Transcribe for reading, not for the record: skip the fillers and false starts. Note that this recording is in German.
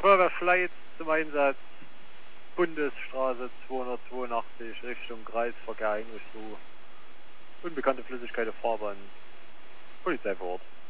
Feuerwehr Schleiz zum Einsatz. Bundesstraße 282 Richtung Kreisverkehr Heinrichsruhe. Unbekannte Flüssigkeit auf Fahrbahn. Polizei vor Ort.